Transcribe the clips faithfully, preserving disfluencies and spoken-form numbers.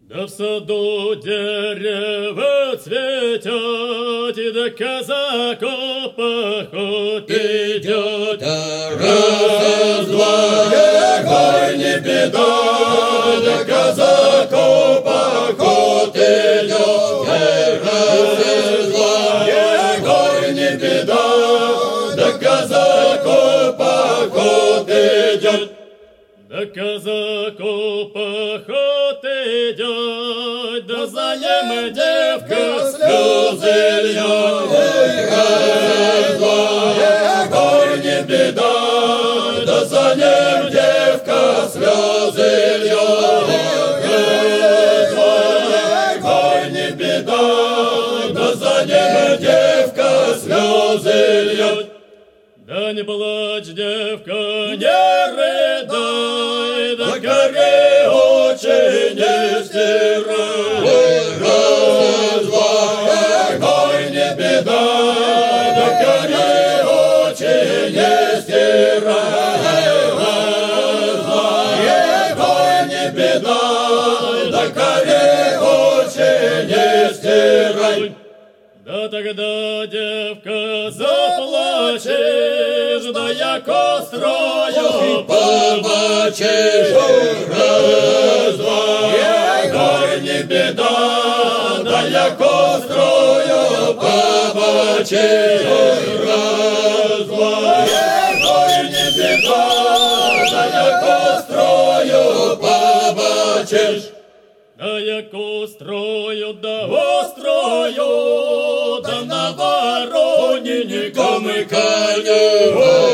Да в саду дерево цветет, и до казаков поход идет. Да раз, два, егой, не беда, до казаков поход идет. Раз, два, егой, не беда, до казаков поход идет. Да казаков поход идет, да за ним девка слезы льет. Раз, два, егой, не беда, да за ним девка слезы льет. Раз, два, егой, не беда, да за ним девка слезы льет. Да не плачь, девка, не рыдай, да коре очи не стирай. Раз, два, егой, не беда, да коре очи не стирай. Раз, два, егой, не беда, да коре очи не стирай. Да тогда, девка, заплачешь, да яко строю побачишь. Раз, два, егой, не беда, да яко строю побачишь. Раз, два, егой, не беда, да яко строю побачишь. Да яко строю, да острою, да на вороне никому Камыканю.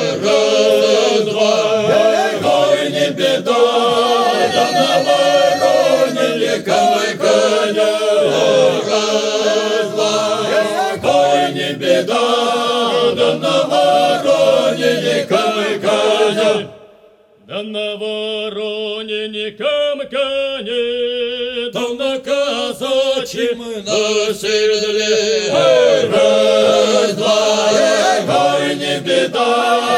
Раз, два, егой, не беда, да на вороне никому камыканю. Раз, два, егой, не беда, да на вороне никому камыканю. да на вороне никому коне, да на казачьем на седле. Раз, два, егой, не беда,